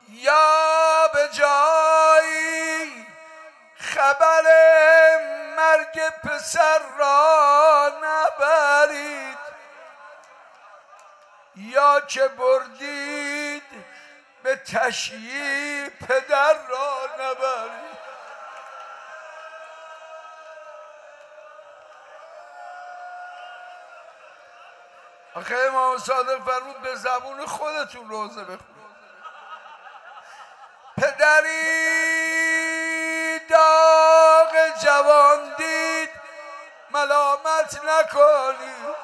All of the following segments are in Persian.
یا به جایی خبر مرگ پسر را نبرید، یا که بردید به تشییع پدر را نبرید. آخه امام صادق فرمود به زبون خودتون روزه بخونید. پدری داغ جوان دید ملامت نکنید،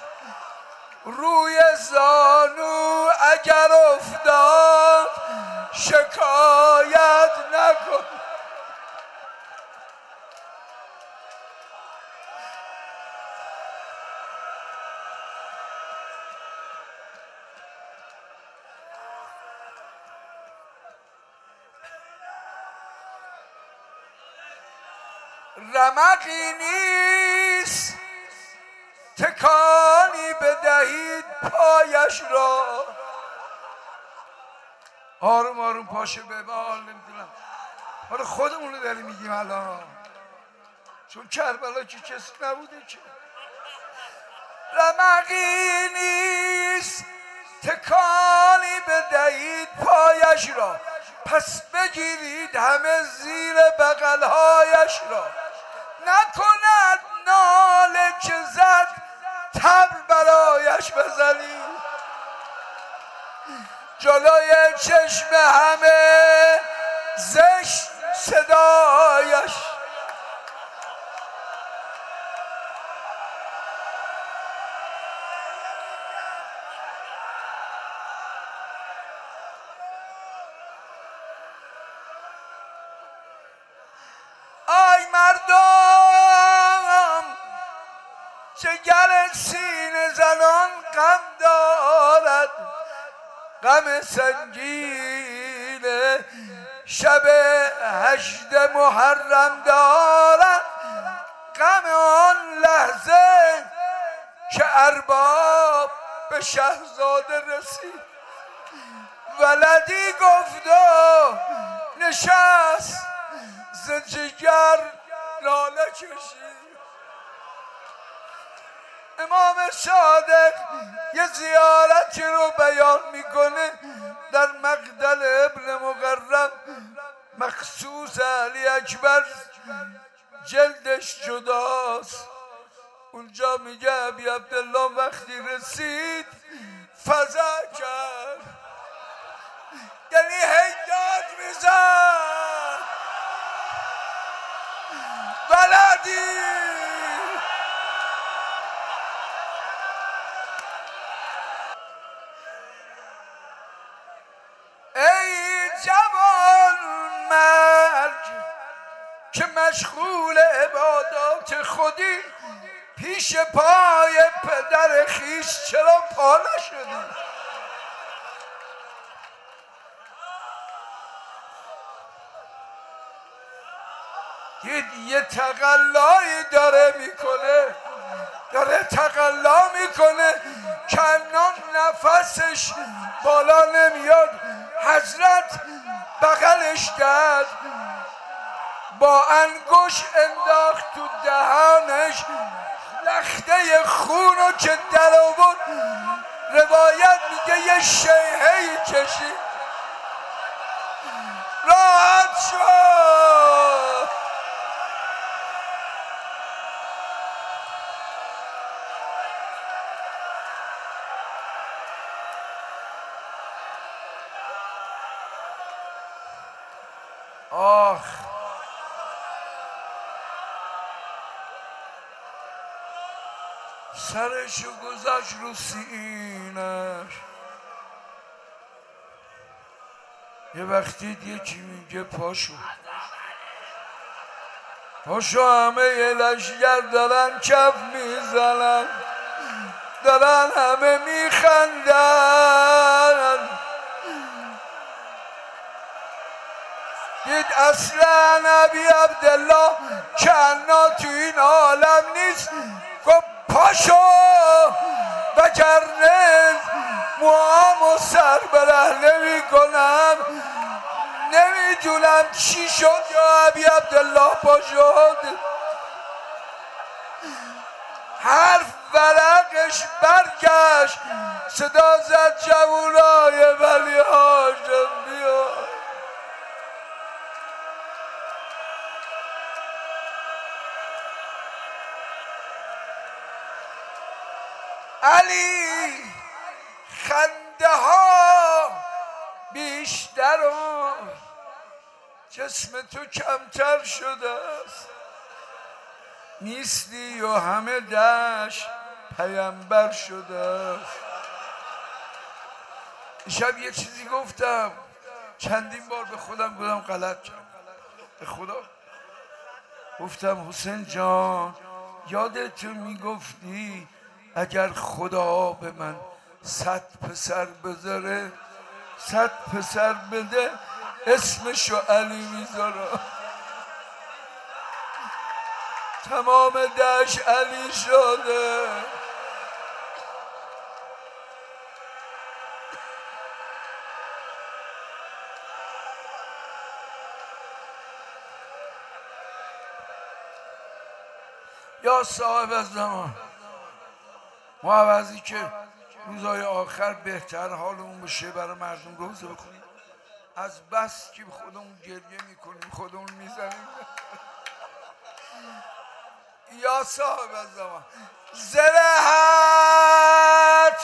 روی زانو اگر افتاد شکایت نکنید. رمقی نیست تکانی بدهید پایش را. آروم آروم پاشه به حال نمیدونم، حالا خودمونو داریم میگیم الان، چون کربلا که کسی نبوده که. رمقی نیست تکانی بدهید پایش را، پس بگیرید همه زیر بغلهایش را. نکند ناله که زد تبر برایش بزنید، جلوی چشم همه زشت صدایش. آی مردم جگر سینه زنان غم دارد، غم سنگین شب 8 محرم دارد، غم آن لحظه که ارباب به شهزاده رسید، ولدی گفت و نشست ز جگر ناله کشید. امام صادق یه زیارتی رو بیان میکنه در مقدل ابن مقرم، مخصوص علی اکبر، جلدش جداست. اونجا میگه ابی عبدالله وقتی رسید فزع کرد، یعنی هیداد میزد ولدی. ای جوان مرگ که مشغول عبادات خودی، پیش پای پدر خیش چرا پا نشدی؟ دید یه تقلایی داره میکنه، داره تقلا میکنه، کنان نفسش بالا نمیاد. حضرت بغلش کرد، با انگوش انداخت تو دهانش، لخته خونو که در آورد، روایت میگه یه شیهه‌ای کشید، راحت شد. آخ سرشو گذاشت رو سینش. یه وقتی یکی میگه پاشو پاشو، همه یه لشگر دارن کف میزنن، دارن همه میخندن. دید اصلا ابی عبدالله کنا تو این عالم نیست، گفت پاشو وگرنه موامو سر بره نمی کنم. نمیدونم چی شد یا ابی عبدالله پا شد، حرف ورقش برگشت، صدا زد جوونای ولی هاشم بیا. علی خنده ها بیشتر و جسم تو کمتر شده است، نیستی و همه دشت پیامبر شده است. شب یه چیزی گفتم، چندین بار به خودم گفتم غلط کردم، به خدا گفتم حسین جان یادت میگفتی اگر خدا به من 100 پسر بذاره 100 پسر بده اسمشو علی میذارم. تمام دشت علی شده. یا صاحب الزمان، ما عوضی که روزای آخر بهتر حالمون بشه برای مردم روزه بخونیم، از بس که خودمون گریه میکنیم خودمون میزنیم. یا صاحب الزمان، زلهت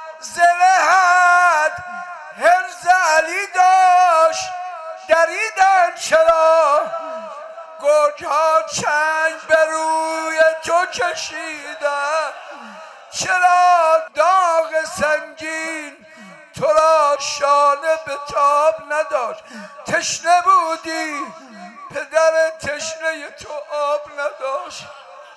هرز علی داشت دریدن چرا، گرگ ها چنگ به روی تو کشیدن، چرا داغ سنگین تو را شانه به تاب نداشت، تشنه بودی پدر تشنه تو آب نداشت،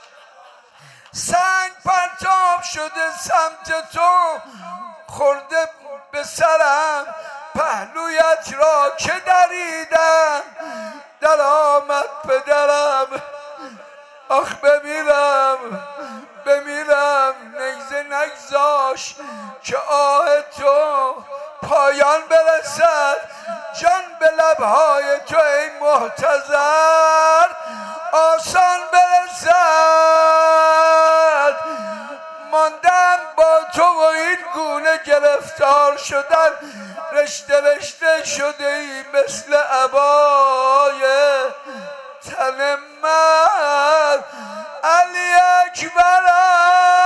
سنگ پرتاب شده سمت تو خورده به سرم، پهلویت را که دریدن در آمد پدرم، آخ بمیرم نیزه نگذاش که آه تو پایان برسد، جان به لبهای تو ای محتضر آسان برسد، ماندم با تو و این گونه گرفتار شدن، رشته رشته شده ای مثل عبای تن من، علی اکبرم.